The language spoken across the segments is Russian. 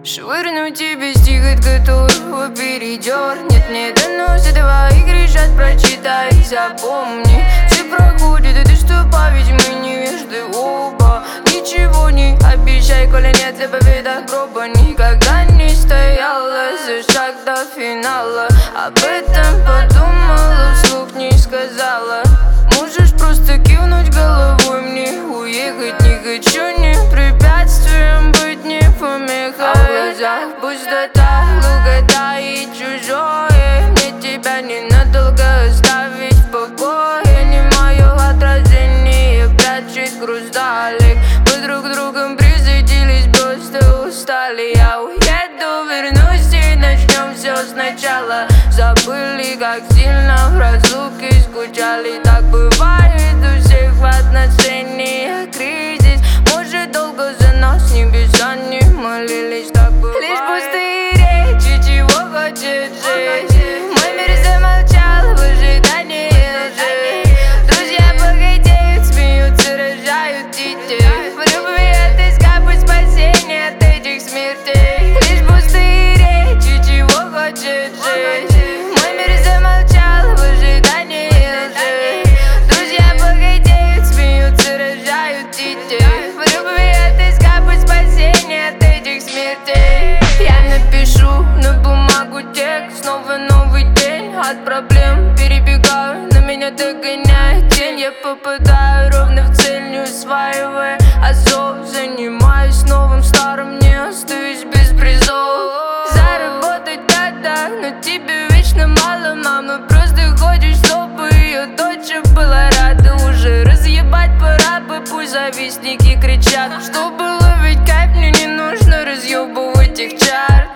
Швырну тебе стих, от которого передернет. Не доносит твоих решат, прочитай, запомни. Все проходят, и ты что, ведь мы невежды оба. Ничего не обещай, коли нет для победы проба. Никогда не стояла за шаг до финала. Об этом подумала, вслух не сказала. Можешь просто кивнуть головой мне, уехать не хочу, не препятствием быть, не помехой. А в глазах пустота, лугота и чужое. Мне тебя ненадолго оставить в покое. Не мое отражение прячет груз далек. Мы друг другом присоединились, просто устали. Я уеду, вернусь и начнем все сначала. Забыли, как сильно в разлуке скучали. Так бывает у всех в отношениях кризис. Может, долго за нас небеса не молились. Так бывает. Лишь пустые речи, чего хочет жизнь. Мой мир замолчал в ожидании лжи. Друзья богатеют, смеются, рожают детей. В любви отыскать спасение от этих смертей. Лишь пустые речи, чего хочет жизнь. Мой мир замолчал в ожидании лжи. Друзья богатеют, смеются, рожают детей. В любви отыскать спасение от этих смертей. Я напишу на бумагу текст. Снова новый день, от проблем перебегаю, на меня догоняет тень. Я попадаю ровно в цель, не усваивая азов. Занимаюсь новым старым, не остаюсь без призов. Заработать надо, но тебе вечно мало. Мама просто хочет, чтобы ее дочь была рада. Уже разъебать пора бы, пусть завистники кричат. Чтобы ловить кайф, мне не нужно разъебывать их чарт.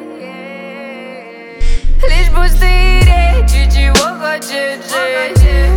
Лишь пустые речи, чего хочет жизнь.